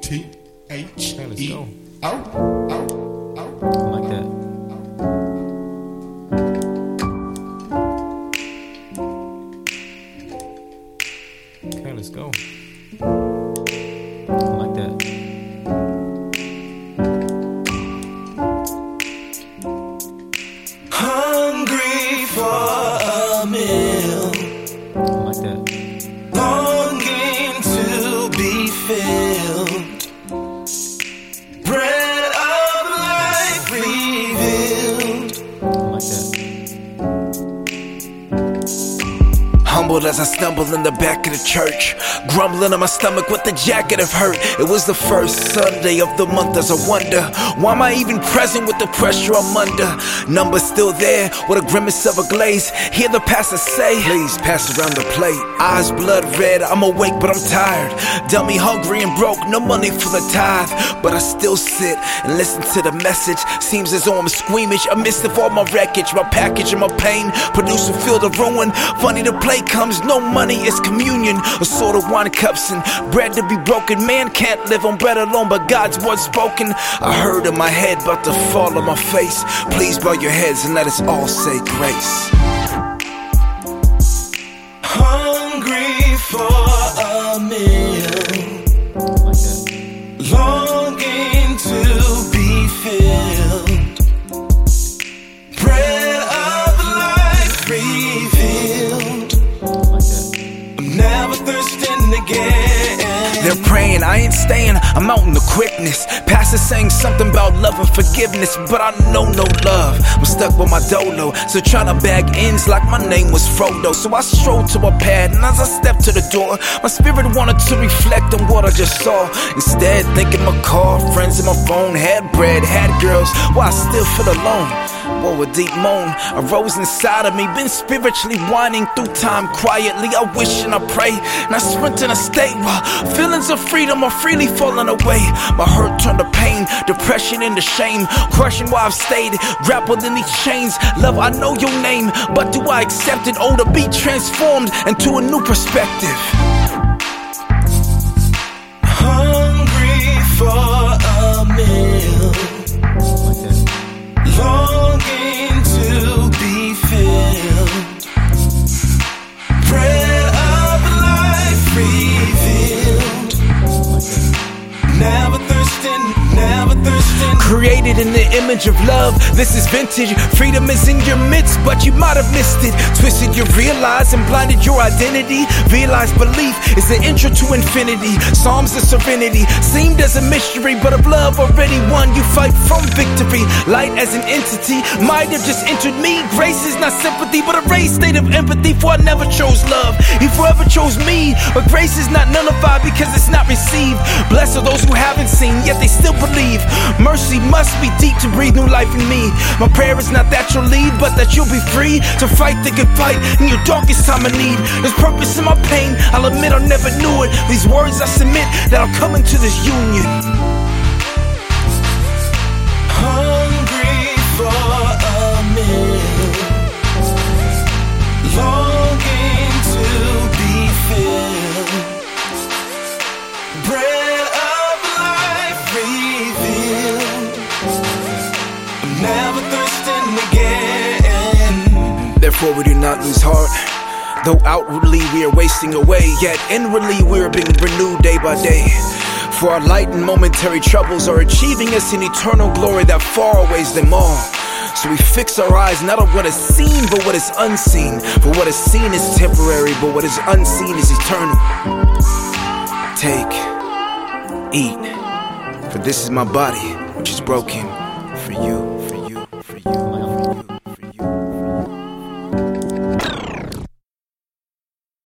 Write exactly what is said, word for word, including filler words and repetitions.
T H E O. I like that. Okay, let's go. I like that. Hungry for a meal. I like that. Longing to be filled. Bread of life revealed. I like that. Humbled as I stumble in the back of the church, grumbling in my stomach with the jacket of hurt. It was the first Sunday of the month as I wonder, why am I even present with the pressure I'm under? Numbers still there with a grimace of a glaze. Hear the pastor say, please pass around the plate. Eyes blood red, I'm awake but I'm tired. Dummy hungry and broke, no money for the tithe. But I still sit and listen to the message. Seems as though I'm squeamish, amidst of all my wreckage. My package and my pain produce a field of ruin. Funny the play comes, no money, it's communion. A sort of wine cups and bread to be broken. Man can't live on bread alone, but God's word spoken. I heard in my head about to fall on my face. Please bow your heads and let us all say grace. Hungry for a meal, I like that. longing to be filled. Bread of life revealed. I like that. I'm never thirsting again. They're praying, I ain't staying, I'm out in the quickness. Pastor saying something about love and forgiveness, but I know no love. I'm stuck with my dolo, so trying to bag ends like my name was Frodo. So I strolled to a pad, and as I stepped to the door, my spirit wanted to reflect on what I just saw. Instead, thinking my car, friends in my phone, had bread, had girls, while I still feel alone. Whoa, a deep moan arose inside of me. Been spiritually winding through time quietly. I wish and I pray, and I sprint in a state while feelings of freedom are freely falling away. My hurt turned to pain, depression into shame, crushing why I've stayed grappled in these chains. Love, I know your name, but do I accept it? Oh, to be transformed into a new perspective. Hungry for a meal, I like that. longing to be filled. Bread of life revealed. Never thirsting, never thirsting. Created in the image of love, this is vintage. Freedom is in your midst, but you might have missed it. Twisted your realize and blinded your identity. Realize belief is the intro to infinity. Psalms of serenity seemed as a mystery, but of love already won, you fight from victory. Light as an entity might have just entered me. Grace is not sympathy, but a raised state of empathy. For I never chose love, he forever chose me. But grace is not nullified because it's not received. Blessed are those who haven't seen, yet they still believe. Mercy must be deep to breathe new life in me. My prayer is not that you'll lead, but that you'll be free to fight the good fight in your darkest time of need. There's purpose in my pain, I'll admit I never knew it. These words I submit that I'll come into this union. Hungry for a meal, longing to be filled. Bread of life revealed. I'm never thirsting again. Therefore we do not lose heart. Though outwardly we are wasting away, yet inwardly we are being renewed day by day. For our light and momentary troubles are achieving us an eternal glory that far outweighs them all. So we fix our eyes not on what is seen, but what is unseen. For what is seen is temporary, but what is unseen is eternal. Take, eat, for this is my body, which is broken for you.